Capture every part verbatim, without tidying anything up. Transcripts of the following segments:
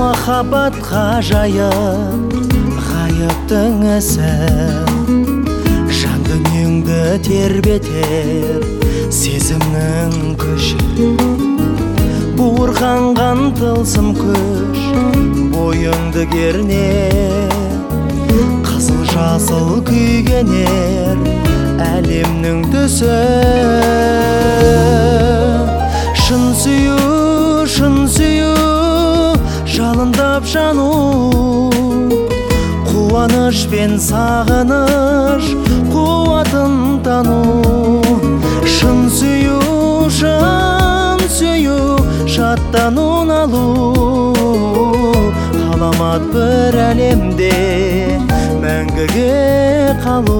махаббат ғажайып, ғайыптың ісі, жан дүниеңді тербетер сезімнің күші. Буырқанған тылсым күш бойыңды кернер, қызыл жасыл күйгенер әлемнің түсі. Шын сүю, шын сүю, жалындап жану, қуаныш пен сағыныш қуатын тану. Шын сүю, шын сүю, шаттануын алу, ғаламат бір әлемде мәңгіге қалу.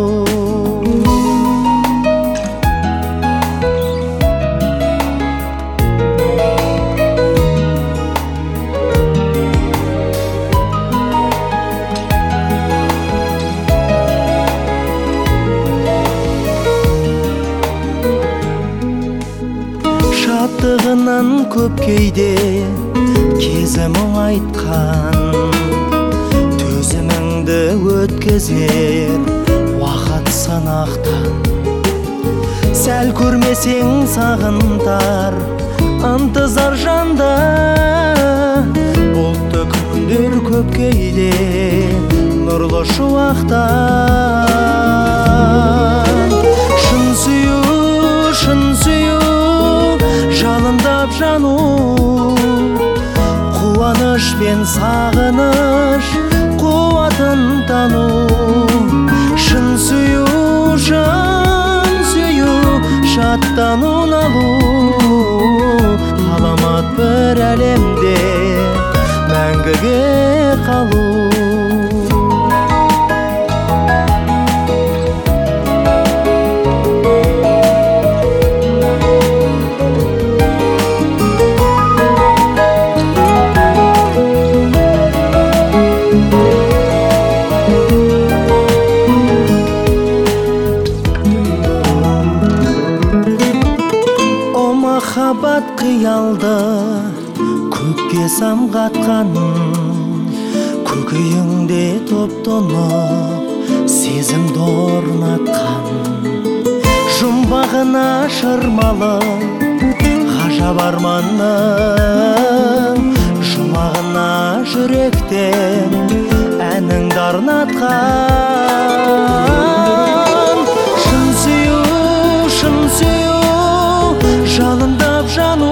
Шаттығынан көп кейде кезімің айтқан, төзіміңді өткізер уақыт сынақтан. Сәл көрмесең сағынтар ынтызар жанда, бұлтты күндер көп кейде нұрлы шуақтан. Шын сүю, шын сүю, жалындап жану, қуаныш пен сағыныш қуатын тану. Шын сүю, шын сүю, шаттануын алу, ғаламат бір әлемде мәңгіге қалу. Махаббат қиялды көкке самғатқан, көкейіңде топ-тонып сезімді орнатқан. Жұмбағына шырмалып ғажап арманның, жұмағына жүректен әніңді арнатқан. Шын сүю, шын сүю, жалындап жану,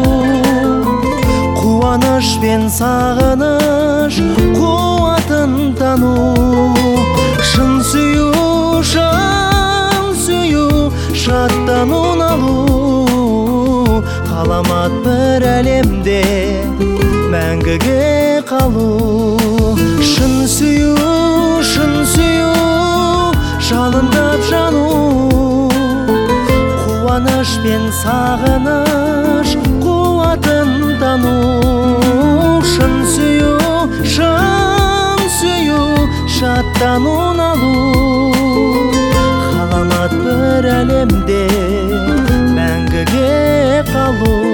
қуаныш пен сағыныш қуатын тану. Шын сүю, шын сүю, шаттануын алу, ғаламат бір әлемде мәңгіге қалу. Шын сүю, шын сүю, жалындап жану, қуаныш пен сағыныш қуатын тану. Шын сүю, шын сүю, шаттануын алу, ғаламат бір әлемде мәңгіге қалу.